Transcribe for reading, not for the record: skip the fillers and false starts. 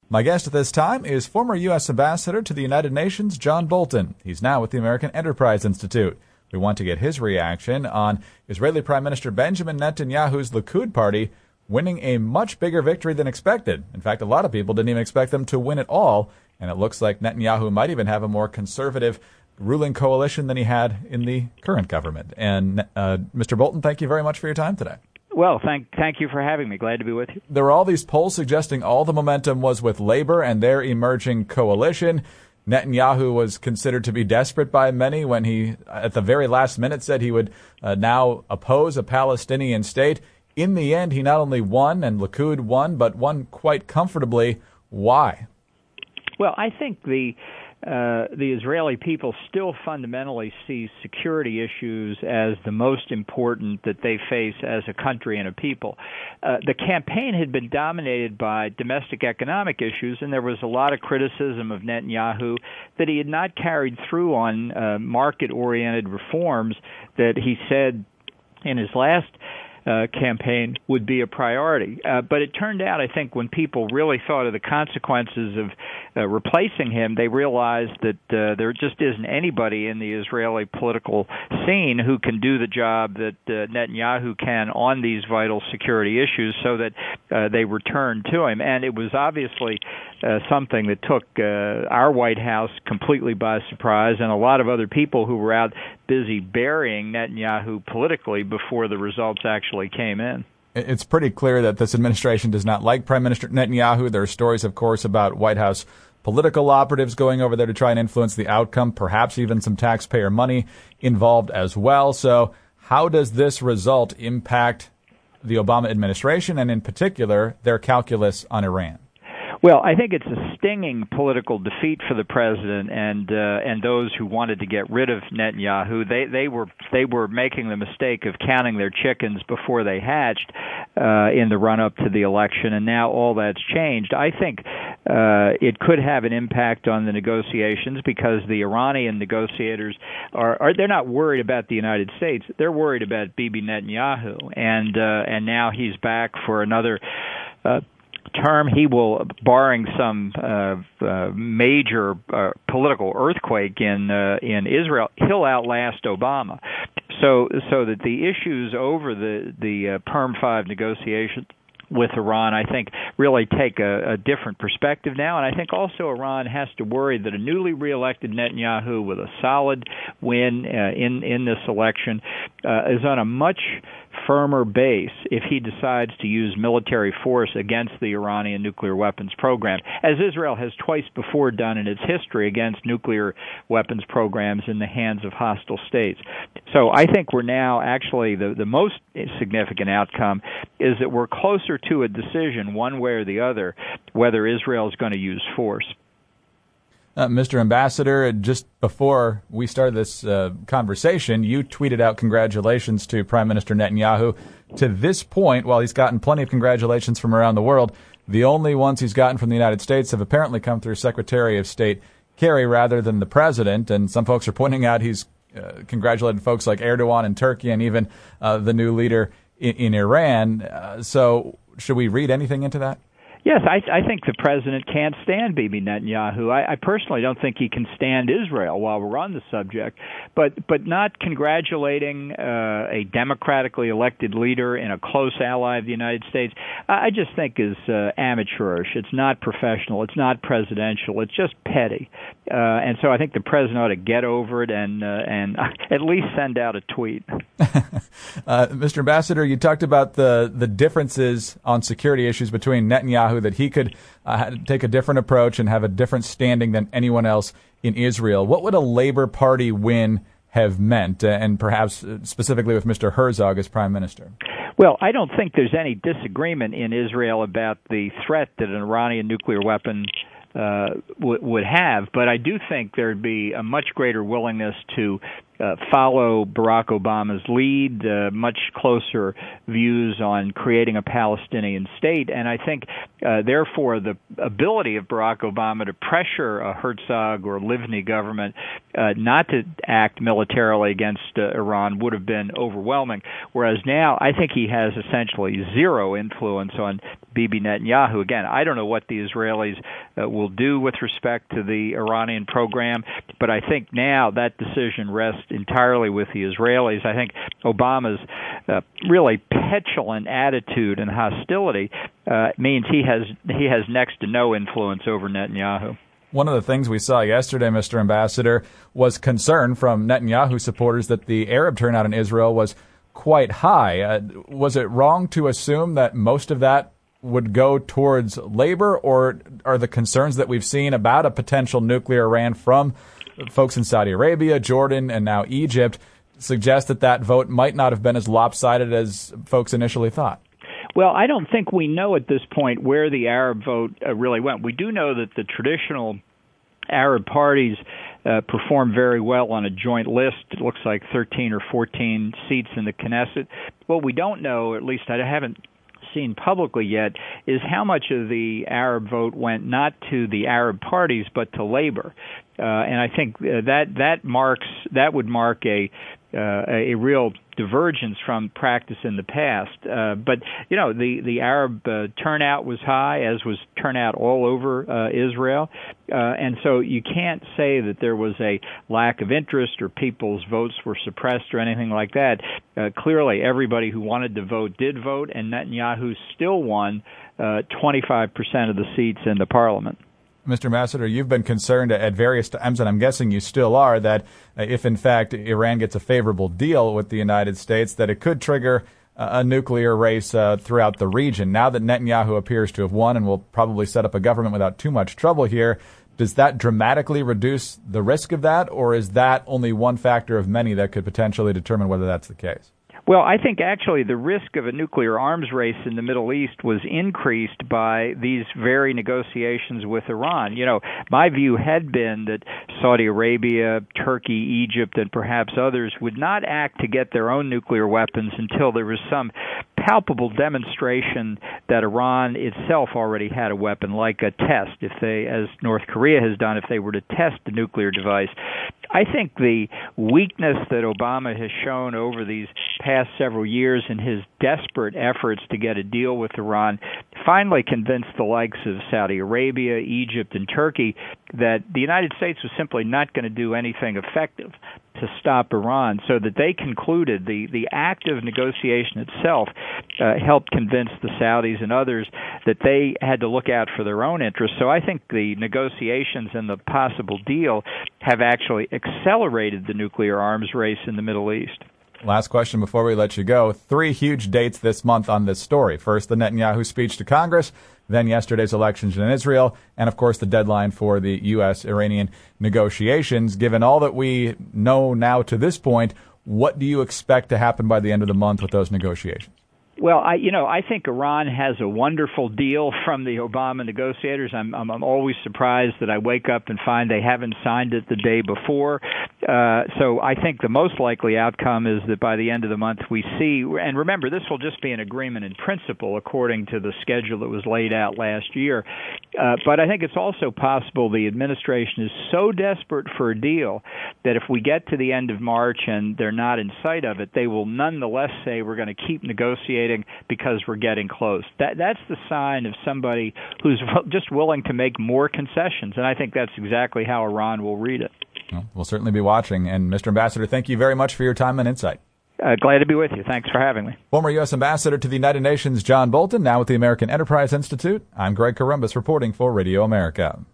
My guest at this time is former U.S. Ambassador to the United Nations, John Bolton. He's now with the American Enterprise Institute. We want to get his reaction on Israeli Prime Minister Benjamin Netanyahu's Likud party winning a much bigger victory than expected. In fact, a lot of people didn't even expect them to win at all, and it looks like Netanyahu might even have a more conservative ruling coalition than he had in the current government. And Mr. Bolton, thank you very much for your time today. Well, thank you for having me. Glad to be with you. There were all these polls suggesting all the momentum was with Labor and their emerging coalition. Netanyahu was considered to be desperate by many when he, at the very last minute, said he would now oppose a Palestinian state. In the end, he not only won, and Likud won, but won quite comfortably. Why? Well, I think the Israeli people still fundamentally see security issues as the most important that they face as a country and a people. The campaign had been dominated by domestic economic issues, and there was a lot of criticism of Netanyahu that he had not carried through on market-oriented reforms that he said in his last campaign would be a priority. But it turned out, I think, when people really thought of the consequences of replacing him, they realized that there just isn't anybody in the Israeli political scene who can do the job that Netanyahu can on these vital security issues, so that they returned to him. And it was obviously something that took our White House completely by surprise, and a lot of other people who were out busy burying Netanyahu politically before the results actually came in. It's pretty clear that this administration does not like Prime Minister Netanyahu. There are stories, of course, about White House political operatives going over there to try and influence the outcome, perhaps even some taxpayer money involved as well. So how does this result impact the Obama administration and, in particular, their calculus on Iran? Well, I think it's a stinging political defeat for the president and those who wanted to get rid of Netanyahu. They were making the mistake of counting their chickens before they hatched in the run-up to the election, and now all that's changed. I think it could have an impact on the negotiations because the Iranian negotiators they're not worried about the United States. They're worried about Bibi Netanyahu, and now he's back for another term. He will, barring some major political earthquake in Israel, he'll outlast Obama. So that the issues over the Perm 5 negotiations with Iran, I think, really take a different perspective now. And I think also Iran has to worry that a newly reelected Netanyahu with a solid win in this election is on a much firmer base if he decides to use military force against the Iranian nuclear weapons program, as Israel has twice before done in its history against nuclear weapons programs in the hands of hostile states. So I think we're now actually the most significant outcome is that we're closer to a decision one way or the other whether Israel is going to use force. Mr. Ambassador, just before we started this conversation, you tweeted out congratulations to Prime Minister Netanyahu. To this point, while he's gotten plenty of congratulations from around the world, the only ones he's gotten from the United States have apparently come through Secretary of State Kerry rather than the president. And some folks are pointing out he's congratulated folks like Erdogan in Turkey and even the new leader in Iran. So should we read anything into that? Yes, I think the president can't stand Bibi Netanyahu. I personally don't think he can stand Israel while we're on the subject, but not congratulating a democratically elected leader and a close ally of the United States, I just think is amateurish. It's not professional. It's not presidential. It's just petty. And so I think the president ought to get over it and at least send out a tweet. Mr. Ambassador, you talked about the differences on security issues between Netanyahu, that he could take a different approach and have a different standing than anyone else in Israel. What would a Labor Party win have meant, and perhaps specifically with Mr. Herzog as Prime Minister? Well, I don't think there's any disagreement in Israel about the threat that an Iranian nuclear weapon would have, but I do think there'd be a much greater willingness to follow Barack Obama's lead, much closer views on creating a Palestinian state. And I think, therefore, the ability of Barack Obama to pressure a Herzog or Livni government not to act militarily against Iran would have been overwhelming. Whereas now, I think he has essentially zero influence on Bibi Netanyahu. Again, I don't know what the Israelis will do with respect to the Iranian program, but I think now that decision rests entirely with the Israelis. I think Obama's really petulant attitude and hostility means he has next to no influence over Netanyahu. One of the things we saw yesterday, Mr. Ambassador, was concern from Netanyahu supporters that the Arab turnout in Israel was quite high. Was it wrong to assume that most of that would go towards labor, or are the concerns that we've seen about a potential nuclear Iran from folks in Saudi Arabia, Jordan, and now Egypt suggest that that vote might not have been as lopsided as folks initially thought? Well, I don't think we know at this point where the Arab vote really went. We do know that the traditional Arab parties performed very well on a joint list. It looks like 13 or 14 seats in the Knesset. What we don't know, at least I haven't seen publicly yet, is how much of the Arab vote went not to the Arab parties but to labor. And I think that would mark a real divergence from practice in the past. But, you know, the Arab turnout was high, as was turnout all over Israel. And so you can't say that there was a lack of interest or people's votes were suppressed or anything like that. Clearly, everybody who wanted to vote did vote, and Netanyahu still won 25% of the seats in the parliament. Mr. Ambassador, you've been concerned at various times, and I'm guessing you still are, that if, in fact, Iran gets a favorable deal with the United States, that it could trigger a nuclear race throughout the region. Now that Netanyahu appears to have won and will probably set up a government without too much trouble here, does that dramatically reduce the risk of that, or is that only one factor of many that could potentially determine whether that's the case? Well, I think actually the risk of a nuclear arms race in the Middle East was increased by these very negotiations with Iran. You know, my view had been that Saudi Arabia, Turkey, Egypt, and perhaps others would not act to get their own nuclear weapons until there was some palpable demonstration that Iran itself already had a weapon, like a test, if they, as North Korea has done, if they were to test the nuclear device. I think the weakness that Obama has shown over these past several years in his desperate efforts to get a deal with Iran finally convinced the likes of Saudi Arabia, Egypt, and Turkey that the United States was simply not going to do anything effective to stop Iran, so that they concluded the act of negotiation itself helped convince the Saudis and others that they had to look out for their own interests. So I think the negotiations and the possible deal have actually accelerated the nuclear arms race in the Middle East. Last question before we let you go. 3 huge dates this month on this story. First, the Netanyahu speech to Congress, then yesterday's elections in Israel, and, of course, the deadline for the U.S.-Iranian negotiations. Given all that we know now to this point, what do you expect to happen by the end of the month with those negotiations? Well, I think Iran has a wonderful deal from the Obama negotiators. I'm always surprised that I wake up and find they haven't signed it the day before. So I think the most likely outcome is that by the end of the month we see, and remember, this will just be an agreement in principle according to the schedule that was laid out last year. But I think it's also possible the administration is so desperate for a deal that if we get to the end of March and they're not in sight of it, they will nonetheless say we're going to keep negotiating because we're getting close. That's the sign of somebody who's just willing to make more concessions, and I think that's exactly how Iran will read it. Well, we'll certainly be watching. And Mr. Ambassador, thank you very much for your time and insight. Glad to be with you. Thanks for having me. Former U.S. Ambassador to the United Nations, John Bolton, now with the American Enterprise Institute. I'm Greg Corombos reporting for Radio America.